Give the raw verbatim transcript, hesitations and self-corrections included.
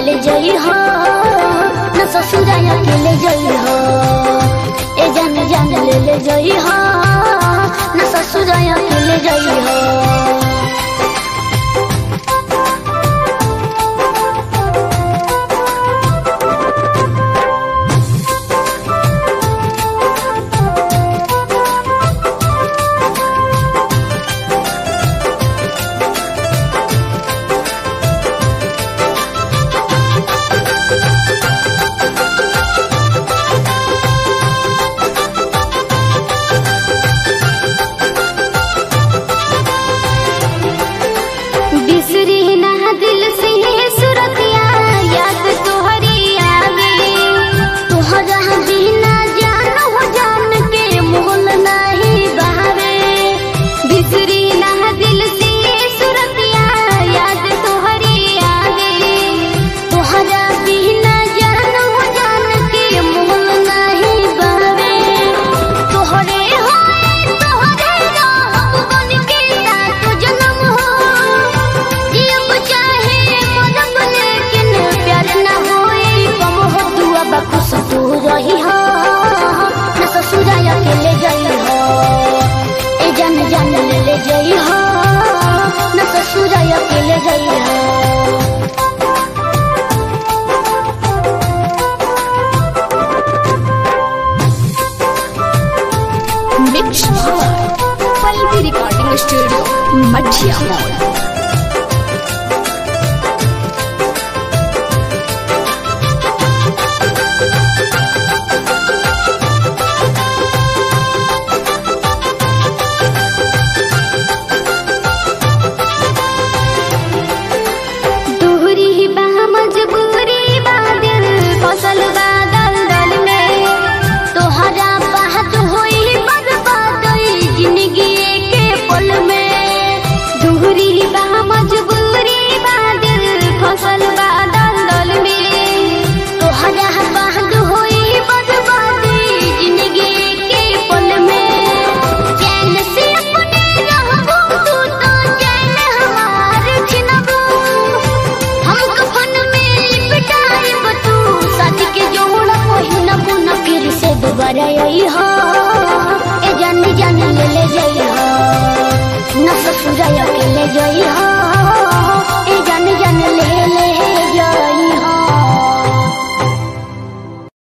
ले जई हो न ससुरा अकेले जई हो ए जान जान ले ले जई हो न ससुरा अकेले जई हो। Pallavi recording studio Mathiya mall. बरई हो ए जान जान ले ले जई हो न ससुरा अकेले जई हो